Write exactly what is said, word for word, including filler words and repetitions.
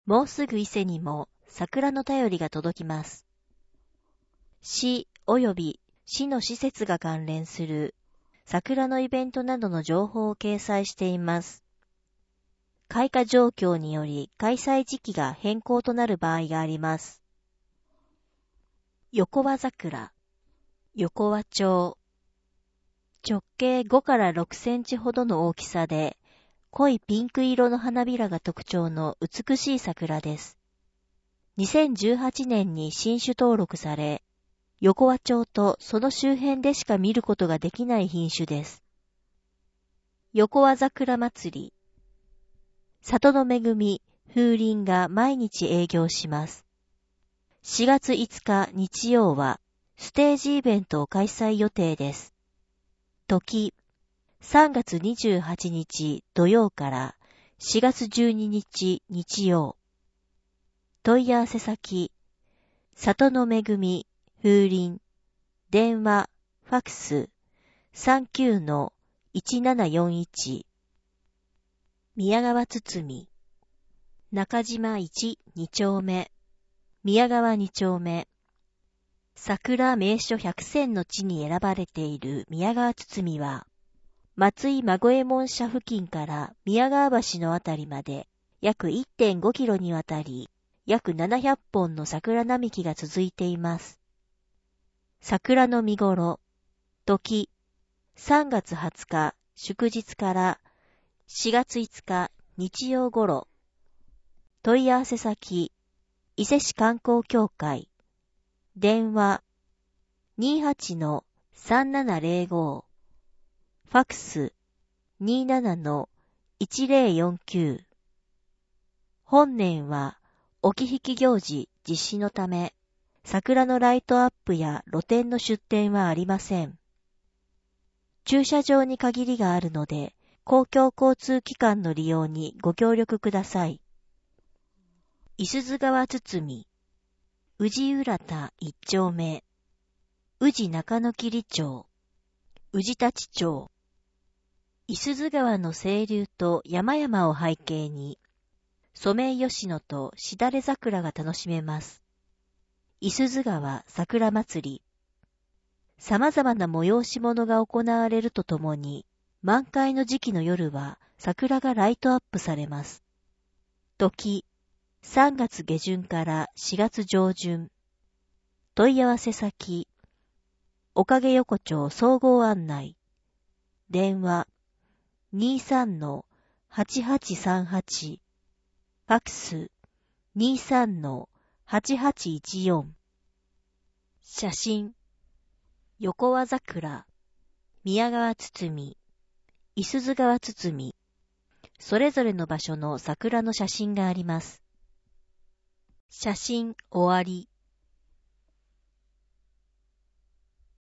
もうすぐ伊勢にも桜の便りが届きます。市及び市の施設が関連する桜のイベントなどの情報を掲載しています。開花状況により開催時期が変更となる場合があります。横輪桜、横輪町。直径ごからろくセンチほどの大きさで、濃いピンク色の花びらが特徴の美しい桜です。にせんじゅうはちねんに新種登録され、横輪町とその周辺でしか見ることができない品種です。横輪桜祭り。里の恵み、風鈴が毎日営業します。しがついつか日曜はステージイベントを開催予定です。時、さんがつにじゅうはちにち土曜からしがつじゅうににち日曜。問い合わせ先、里の恵み、風鈴、電話、ファクス、さんきゅうのいちななよんいち。宮川堤、中島いち、に丁目、宮川に丁目。桜名所百選の地に選ばれている宮川堤は、松井馬越門社付近から宮川橋のあたりまで約 いってんごキロにわたり、約ななひゃっぽんの桜並木が続いています。桜の見頃、時、さんがつはつか祝日からしがついつか日曜頃。問い合わせ先、伊勢市観光協会。電話 にーはちのさんななぜろご。ファクス にーななのいちぜろよんきゅう。本年は置き引き行事実施のため、桜のライトアップや露店の出店はありません。駐車場に限りがあるので、公共交通機関の利用にご協力ください。いすゞ川堤、宇治浦田一丁目、宇治中野切町、宇治立町。いすゞ川の清流と山々を背景に、ソメイヨシノとしだれ桜が楽しめます。いすゞ川桜祭り。様々な催し物が行われるとともに、満開の時期の夜は桜がライトアップされます。時、さんがつげじゅんからしがつじょうじゅん。問い合わせ先、おかげ横丁総合案内。電話 にーさんのはちはちさんはち。ファクス にーさんのはちはちいちよん。写真、横輪桜、宮川堤、いすゞ川堤。それぞれの場所の桜の写真があります。写真終わり。